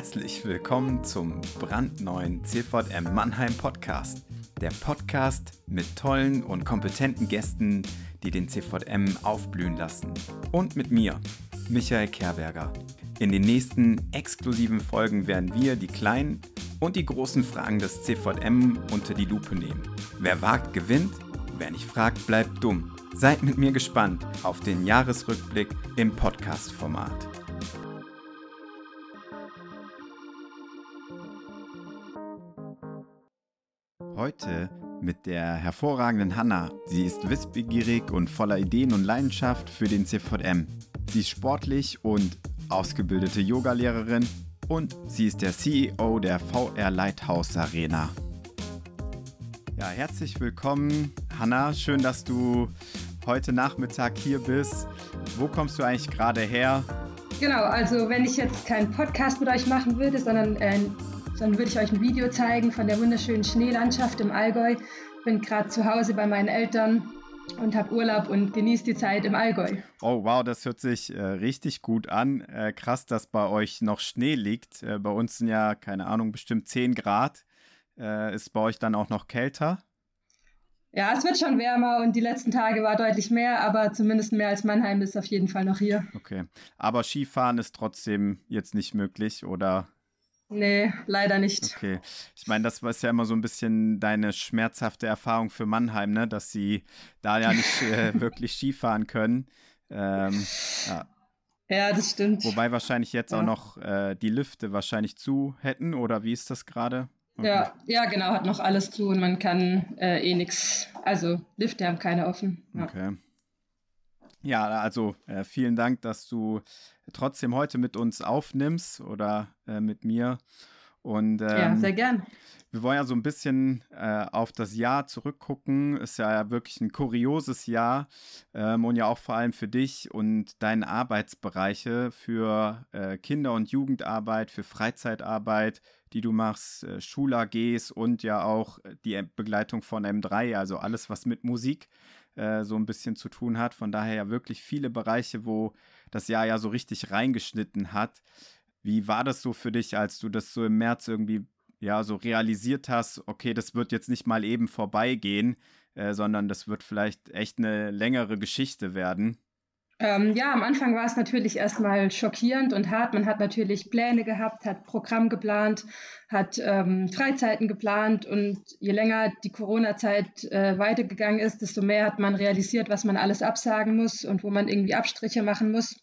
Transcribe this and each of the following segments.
Herzlich willkommen zum brandneuen CVM Mannheim Podcast. Der Podcast mit tollen und kompetenten Gästen, die den CVM aufblühen lassen. Und mit mir, Michael Kerberger. In den nächsten exklusiven Folgen werden wir die kleinen und die großen Fragen des CVM unter die Lupe nehmen. Wer wagt, gewinnt. Wer nicht fragt, bleibt dumm. Seid mit mir gespannt auf den Jahresrückblick im Podcast-Format. Heute mit der hervorragenden Hanna. Sie ist wissbegierig und voller Ideen und Leidenschaft für den CVM. Sie ist sportlich und ausgebildete Yogalehrerin und sie ist der CEO der VR Lighthouse Arena. Ja, herzlich willkommen, Hanna. Schön, dass du heute Nachmittag hier bist. Wo kommst du eigentlich gerade her? Genau, also wenn ich jetzt keinen Podcast mit euch machen würde, sondern würde ich euch ein Video zeigen von der wunderschönen Schneelandschaft im Allgäu. Ich bin gerade zu Hause bei meinen Eltern und habe Urlaub und genieße die Zeit im Allgäu. Oh wow, das hört sich richtig gut an. Krass, dass bei euch noch Schnee liegt. Bei uns sind ja, keine Ahnung, bestimmt 10 Grad. Ist bei euch dann auch noch kälter? Ja, es wird schon wärmer und die letzten Tage war deutlich mehr, aber zumindest mehr als Mannheim ist auf jeden Fall noch hier. Okay, aber Skifahren ist trotzdem jetzt nicht möglich, oder? Nee, leider nicht. Okay, ich meine, das war ja immer so ein bisschen deine schmerzhafte Erfahrung für Mannheim, ne? Dass sie da ja nicht wirklich Skifahren können. Ja. Ja, das stimmt. Wobei wahrscheinlich jetzt auch noch die Lifte wahrscheinlich zu hätten, oder wie ist das gerade? Okay. Ja, genau, hat noch alles zu und man kann nichts, also Lifte haben keine offen. Ja. Okay. Ja, also vielen Dank, dass du trotzdem heute mit uns aufnimmst oder mit mir. Und Ja, sehr gern. wir wollen ja so ein bisschen auf das Jahr zurückgucken. Ist ja wirklich ein kurioses Jahr und ja auch vor allem für dich und deine Arbeitsbereiche für Kinder- und Jugendarbeit, für Freizeitarbeit, die du machst, Schul-AGs und ja auch die Begleitung von M3, also alles, was mit Musik so ein bisschen zu tun hat. Von daher ja wirklich viele Bereiche, wo das Jahr ja so richtig reingeschnitten hat. Wie war das so für dich, als du das so im März irgendwie ja so realisiert hast, okay, das wird jetzt nicht mal eben vorbeigehen, sondern das wird vielleicht echt eine längere Geschichte werden? Ja, am Anfang war es natürlich erstmal schockierend und hart. Man hat natürlich Pläne gehabt, hat Programm geplant, hat Freizeiten geplant und je länger die Corona-Zeit weitergegangen ist, desto mehr hat man realisiert, was man alles absagen muss und wo man irgendwie Abstriche machen muss.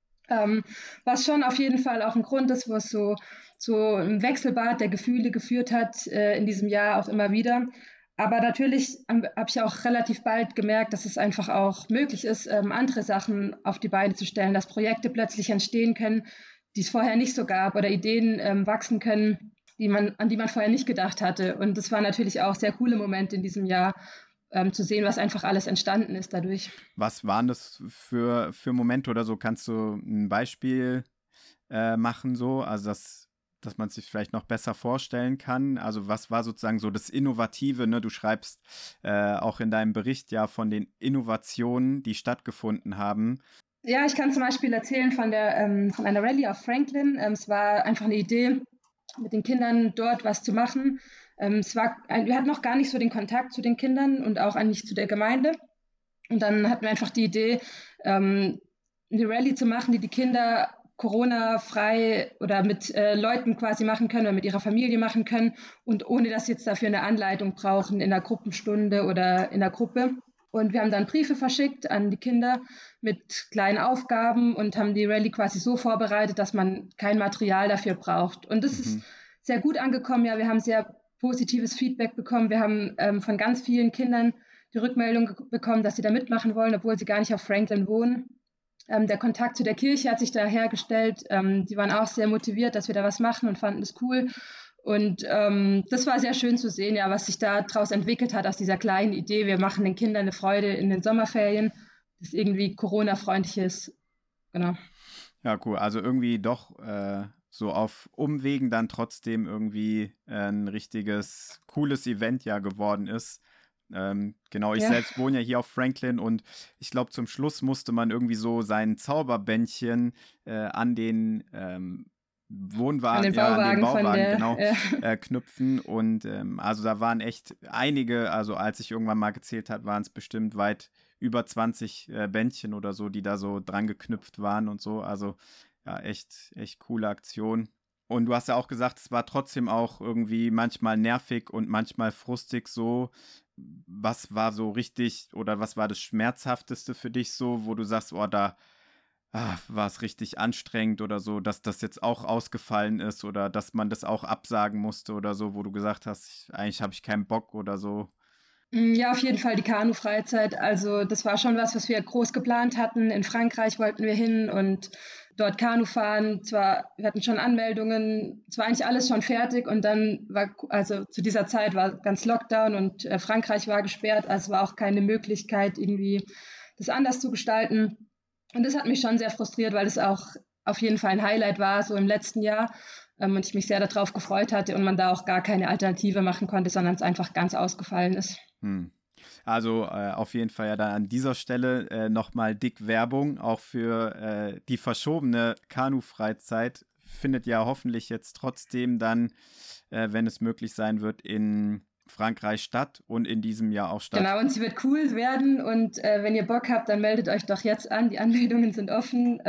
Was schon auf jeden Fall auch ein Grund ist, wo es so ein Wechselbad der Gefühle geführt hat, in diesem Jahr auch immer wieder. Aber natürlich habe ich auch relativ bald gemerkt, dass es einfach auch möglich ist, andere Sachen auf die Beine zu stellen, dass Projekte plötzlich entstehen können, die es vorher nicht so gab oder Ideen wachsen können, an die man vorher nicht gedacht hatte. Und das war natürlich auch sehr coole Momente in diesem Jahr, zu sehen, was einfach alles entstanden ist dadurch. Was waren das für Momente oder so? Kannst du ein Beispiel machen so? Also dass man sich vielleicht noch besser vorstellen kann. Also was war sozusagen so das Innovative, ne? Du schreibst auch in deinem Bericht ja von den Innovationen, die stattgefunden haben. Ja, ich kann zum Beispiel erzählen von einer Rallye auf Franklin. Es war einfach eine Idee, mit den Kindern dort was zu machen. Wir hatten noch gar nicht so den Kontakt zu den Kindern und auch eigentlich zu der Gemeinde. Und dann hatten wir einfach die Idee, eine Rallye zu machen, die Kinder Corona-frei oder mit Leuten quasi machen können oder mit ihrer Familie machen können und ohne dass sie jetzt dafür eine Anleitung brauchen in der Gruppenstunde oder in der Gruppe. Und wir haben dann Briefe verschickt an die Kinder mit kleinen Aufgaben und haben die Rallye quasi so vorbereitet, dass man kein Material dafür braucht. Und das ist sehr gut angekommen. Ja, wir haben sehr positives Feedback bekommen. Wir haben von ganz vielen Kindern die Rückmeldung bekommen, dass sie da mitmachen wollen, obwohl sie gar nicht auf Franklin wohnen. Der Kontakt zu der Kirche hat sich da hergestellt. Die waren auch sehr motiviert, dass wir da was machen und fanden es cool. Und das war sehr schön zu sehen, ja, was sich da daraus entwickelt hat aus dieser kleinen Idee. Wir machen den Kindern eine Freude in den Sommerferien, das irgendwie Corona-freundlich ist. Genau. Ja, cool. Also irgendwie doch so auf Umwegen dann trotzdem irgendwie ein richtiges, cooles Event ja geworden ist. Genau, ich selbst wohne ja hier auf Franklin und ich glaube, zum Schluss musste man irgendwie so sein Zauberbändchen an den An Wohnwagen, den ja, an den Bauwagen von Bauwagen, der, genau, knüpfen. Und also da waren echt einige, also als ich irgendwann mal gezählt habe, waren es bestimmt weit über 20 Bändchen oder so, die da so dran geknüpft waren und so. Also ja, echt coole Aktion. Und du hast ja auch gesagt, es war trotzdem auch irgendwie manchmal nervig und manchmal frustig so. Was war so richtig oder was war das Schmerzhafteste für dich so, wo du sagst, oh, da war es richtig anstrengend oder so, dass das jetzt auch ausgefallen ist oder dass man das auch absagen musste oder so, wo du gesagt hast, eigentlich habe ich keinen Bock oder so. Ja, auf jeden Fall die Kanu-Freizeit. Also das war schon was, was wir groß geplant hatten. In Frankreich wollten wir hin und dort Kanu fahren. Wir hatten schon Anmeldungen, es war eigentlich alles schon fertig und dann war, also zu dieser Zeit war ganz Lockdown und Frankreich war gesperrt, also war auch keine Möglichkeit, irgendwie das anders zu gestalten. Und das hat mich schon sehr frustriert, weil es auch auf jeden Fall ein Highlight war, so im letzten Jahr. Und ich mich sehr darauf gefreut hatte und man da auch gar keine Alternative machen konnte, sondern es einfach ganz ausgefallen ist. Hm. Also auf jeden Fall ja dann an dieser Stelle nochmal dick Werbung, auch für die verschobene Kanu-Freizeit. Findet ja hoffentlich jetzt trotzdem dann, wenn es möglich sein wird, in Frankreich statt und in diesem Jahr auch statt. Genau, und sie wird cool werden und wenn ihr Bock habt, dann meldet euch doch jetzt an. Die Anmeldungen sind offen.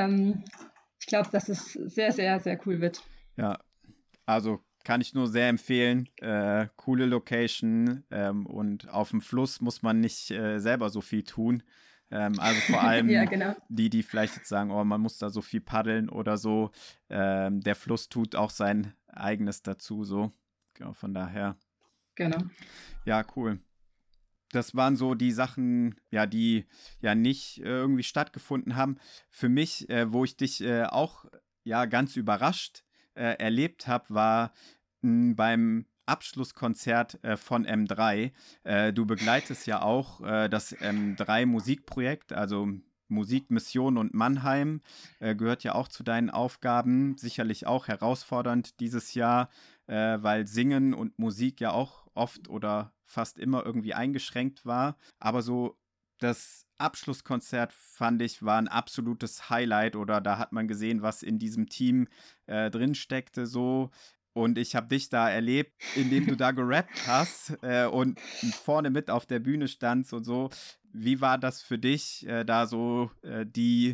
Ich glaube, dass es sehr, sehr, sehr cool wird. Ja, also kann ich nur sehr empfehlen. Coole Location und auf dem Fluss muss man nicht selber so viel tun. Also vor Ja, allem genau. die vielleicht jetzt sagen, oh, man muss da so viel paddeln oder so. Der Fluss tut auch sein eigenes dazu, so. Genau, von daher. Genau. Ja, cool. Das waren so die Sachen, ja, die ja nicht irgendwie stattgefunden haben. Für mich, wo ich dich auch ja ganz überrascht erlebt habe, war beim Abschlusskonzert von M3. Du begleitest ja auch das M3 Musikprojekt, also Musik, Mission und Mannheim, gehört ja auch zu deinen Aufgaben. Sicherlich auch herausfordernd dieses Jahr, weil Singen und Musik ja auch oft oder fast immer irgendwie eingeschränkt war. Aber so das Abschlusskonzert fand ich war ein absolutes Highlight oder da hat man gesehen, was in diesem Team drin steckte so. Und ich habe dich da erlebt, indem du da gerappt hast und vorne mit auf der Bühne standst und so. Wie war das für dich, da so die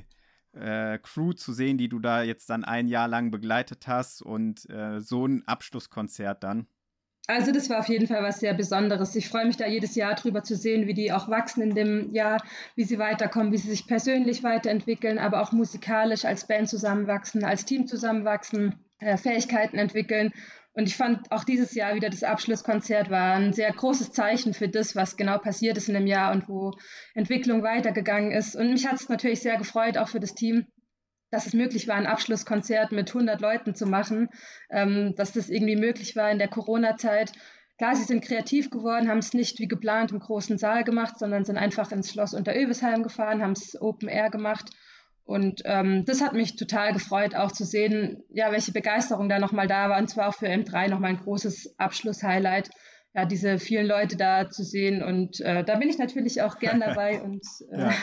Crew zu sehen, die du da jetzt dann ein Jahr lang begleitet hast und so ein Abschlusskonzert dann? Also das war auf jeden Fall was sehr Besonderes. Ich freue mich da jedes Jahr drüber zu sehen, wie die auch wachsen in dem Jahr, wie sie weiterkommen, wie sie sich persönlich weiterentwickeln, aber auch musikalisch als Band zusammenwachsen, als Team zusammenwachsen, Fähigkeiten entwickeln. Und ich fand auch dieses Jahr wieder das Abschlusskonzert war ein sehr großes Zeichen für das, was genau passiert ist in dem Jahr und wo Entwicklung weitergegangen ist. Und mich hat es natürlich sehr gefreut, auch für das Team, dass es möglich war, ein Abschlusskonzert mit 100 Leuten zu machen, dass das irgendwie möglich war in der Corona-Zeit. Klar, sie sind kreativ geworden, haben es nicht wie geplant im großen Saal gemacht, sondern sind einfach ins Schloss Unterövisheim gefahren, haben es Open Air gemacht. Und das hat mich total gefreut, auch zu sehen, ja, welche Begeisterung da nochmal da war. Und zwar auch für M3 nochmal ein großes Abschlusshighlight, ja, diese vielen Leute da zu sehen. Und da bin ich natürlich auch gern dabei und Ja.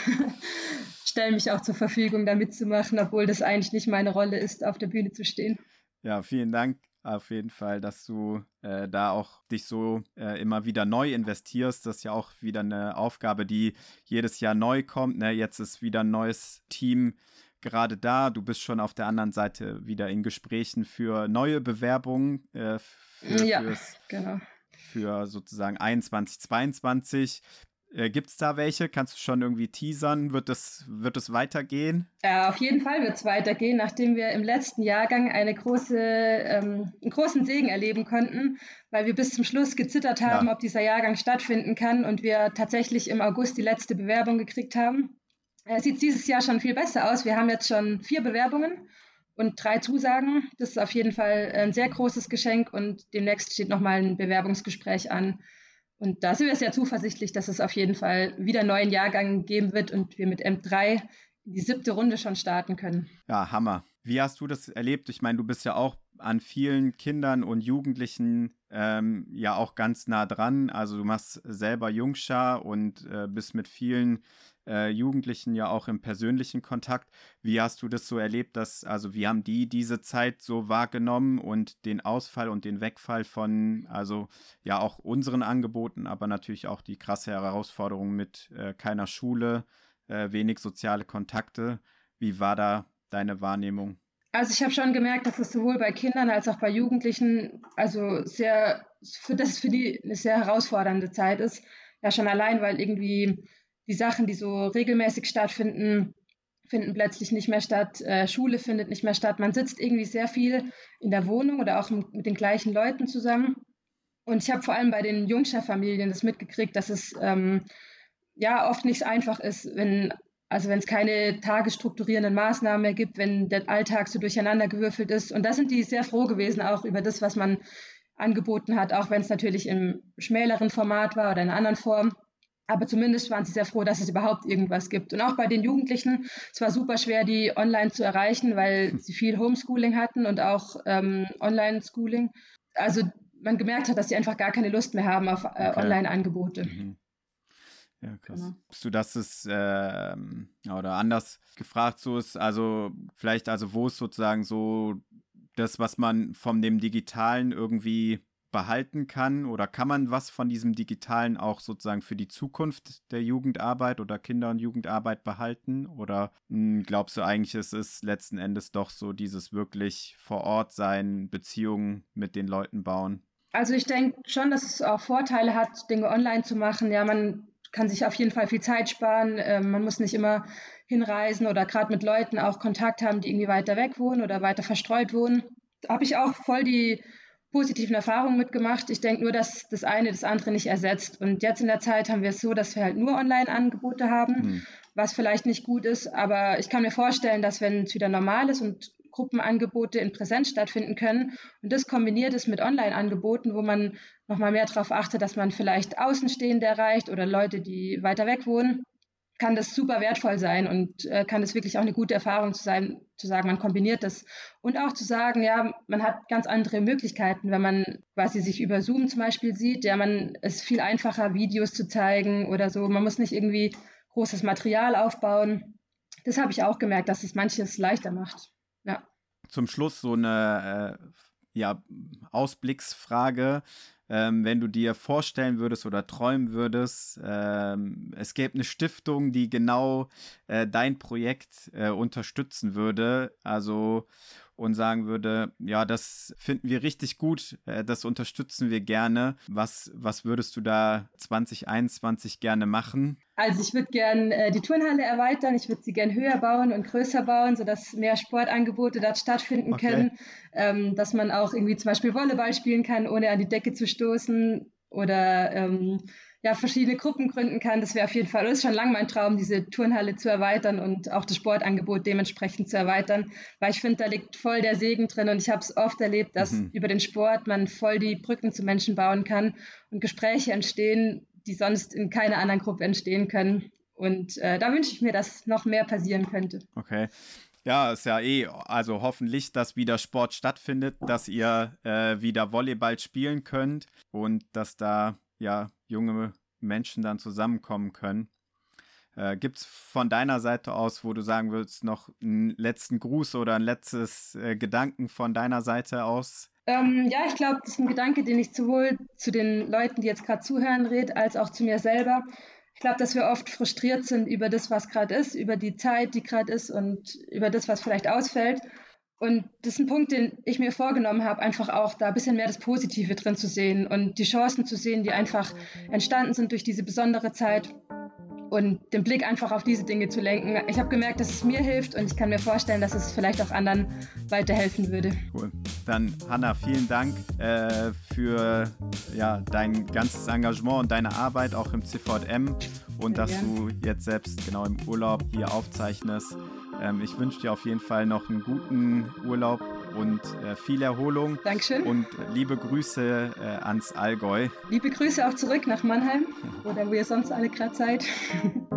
stelle mich auch zur Verfügung, da mitzumachen, obwohl das eigentlich nicht meine Rolle ist, auf der Bühne zu stehen. Ja, vielen Dank auf jeden Fall, dass du da auch dich so immer wieder neu investierst. Das ist ja auch wieder eine Aufgabe, die jedes Jahr neu kommt. Ne? Jetzt ist wieder ein neues Team gerade da. Du bist schon auf der anderen Seite wieder in Gesprächen für neue Bewerbungen Ja, genau. für sozusagen 21, 22. Gibt es da welche? Kannst du schon irgendwie teasern? Wird es weitergehen? Auf jeden Fall wird es weitergehen, nachdem wir im letzten Jahrgang einen großen Segen erleben konnten, weil wir bis zum Schluss gezittert haben, Ja, ob dieser Jahrgang stattfinden kann und wir tatsächlich im August die letzte Bewerbung gekriegt haben. Sieht dieses Jahr schon viel besser aus. Wir haben jetzt schon 4 Bewerbungen und 3 Zusagen. Das ist auf jeden Fall ein sehr großes Geschenk und demnächst steht nochmal ein Bewerbungsgespräch an. Und da sind wir sehr zuversichtlich, dass es auf jeden Fall wieder einen neuen Jahrgang geben wird und wir mit M3 in die 7. Runde schon starten können. ja, Hammer. Wie hast du das erlebt? Ich meine, du bist ja auch an vielen Kindern und Jugendlichen ja auch ganz nah dran. Also du machst selber Jungschar und bist mit vielen Jugendlichen ja auch im persönlichen Kontakt. Wie hast du das so erlebt, also wie haben die diese Zeit so wahrgenommen und den Ausfall und den Wegfall von, also ja auch unseren Angeboten, aber natürlich auch die krasse Herausforderung mit keiner Schule, wenig soziale Kontakte. Wie war da deine Wahrnehmung? Also ich habe schon gemerkt, dass es sowohl bei Kindern als auch bei Jugendlichen, also dass es für die eine sehr herausfordernde Zeit ist. Ja, schon allein, weil irgendwie die Sachen, die so regelmäßig stattfinden, finden plötzlich nicht mehr statt. Schule findet nicht mehr statt. Man sitzt irgendwie sehr viel in der Wohnung oder auch mit den gleichen Leuten zusammen. Und ich habe vor allem bei den Jungschar-Familien das mitgekriegt, dass es ja oft nicht so einfach ist, wenn es keine tagesstrukturierenden Maßnahmen mehr gibt, wenn der Alltag so durcheinandergewürfelt ist. Und da sind die sehr froh gewesen, auch über das, was man angeboten hat, auch wenn es natürlich im schmäleren Format war oder in einer anderen Form. Aber zumindest waren sie sehr froh, dass es überhaupt irgendwas gibt. Und auch bei den Jugendlichen, es war super schwer, die online zu erreichen, weil sie viel Homeschooling hatten und auch Online-Schooling. Also man gemerkt hat, dass sie einfach gar keine Lust mehr haben auf Okay. Online-Angebote. Mhm. Ja, krass. Genau. Glaubst du, dass es, oder anders gefragt so ist, also vielleicht, also wo ist sozusagen so das, was man von dem Digitalen irgendwie behalten kann, oder kann man was von diesem Digitalen auch sozusagen für die Zukunft der Jugendarbeit oder Kinder- und Jugendarbeit behalten? Oder glaubst du eigentlich, es ist letzten Endes doch so dieses wirklich vor Ort sein, Beziehungen mit den Leuten bauen? Also ich denke schon, dass es auch Vorteile hat, Dinge online zu machen. Ja, man kann sich auf jeden Fall viel Zeit sparen. Man muss nicht immer hinreisen oder gerade mit Leuten auch Kontakt haben, die irgendwie weiter weg wohnen oder weiter verstreut wohnen. Da habe ich auch voll die positiven Erfahrungen mitgemacht. Ich denke nur, dass das eine das andere nicht ersetzt. Und jetzt in der Zeit haben wir es so, dass wir halt nur Online-Angebote haben, was vielleicht nicht gut ist. Aber ich kann mir vorstellen, dass wenn es wieder normal ist und Gruppenangebote in Präsenz stattfinden können und das kombiniert ist mit Online-Angeboten, wo man nochmal mehr darauf achtet, dass man vielleicht Außenstehende erreicht oder Leute, die weiter weg wohnen, kann das super wertvoll sein und kann das wirklich auch eine gute Erfahrung zu sagen, man kombiniert das. Und auch zu sagen, ja, man hat ganz andere Möglichkeiten, wenn man quasi sich über Zoom zum Beispiel sieht. Ja, man ist viel einfacher, Videos zu zeigen oder so. Man muss nicht irgendwie großes Material aufbauen. Das habe ich auch gemerkt, dass es manches leichter macht. Ja. Zum Schluss so eine Ausblicksfrage. Wenn du dir vorstellen würdest oder träumen würdest, es gäbe eine Stiftung, die genau dein Projekt unterstützen würde, also und sagen würde, ja, das finden wir richtig gut, das unterstützen wir gerne. Was würdest du da 2021 gerne machen? Also ich würde gerne die Turnhalle erweitern, ich würde sie gerne höher bauen und größer bauen, sodass mehr Sportangebote dort stattfinden können, dass man auch irgendwie zum Beispiel Volleyball spielen kann, ohne an die Decke zu stoßen oder verschiedene Gruppen gründen kann. Das wäre auf jeden Fall, das ist schon lange mein Traum, diese Turnhalle zu erweitern und auch das Sportangebot dementsprechend zu erweitern, weil ich finde, da liegt voll der Segen drin und ich habe es oft erlebt, dass über den Sport man voll die Brücken zu Menschen bauen kann und Gespräche entstehen, die sonst in keiner anderen Gruppe entstehen können. Und da wünsche ich mir, dass noch mehr passieren könnte. Okay. Ja, ist ja also hoffentlich, dass wieder Sport stattfindet, dass ihr wieder Volleyball spielen könnt und dass da ja junge Menschen dann zusammenkommen können. Gibt es von deiner Seite aus, wo du sagen würdest, noch einen letzten Gruß oder ein letztes Gedanken von deiner Seite aus? Ich glaube, das ist ein Gedanke, den ich sowohl zu den Leuten, die jetzt gerade zuhören, rede, als auch zu mir selber. Ich glaube, dass wir oft frustriert sind über das, was gerade ist, über die Zeit, die gerade ist und über das, was vielleicht ausfällt. Und das ist ein Punkt, den ich mir vorgenommen habe, einfach auch da ein bisschen mehr das Positive drin zu sehen und die Chancen zu sehen, die einfach entstanden sind durch diese besondere Zeit und den Blick einfach auf diese Dinge zu lenken. Ich habe gemerkt, dass es mir hilft und ich kann mir vorstellen, dass es vielleicht auch anderen weiterhelfen würde. Cool. Dann, Hanna, vielen Dank für dein ganzes Engagement und deine Arbeit auch im CVM und dass du jetzt selbst genau im Urlaub hier aufzeichnest. Ich wünsche dir auf jeden Fall noch einen guten Urlaub und viel Erholung. Dankeschön. Und liebe Grüße ans Allgäu. Liebe Grüße auch zurück nach Mannheim oder wo ihr sonst alle gerade seid.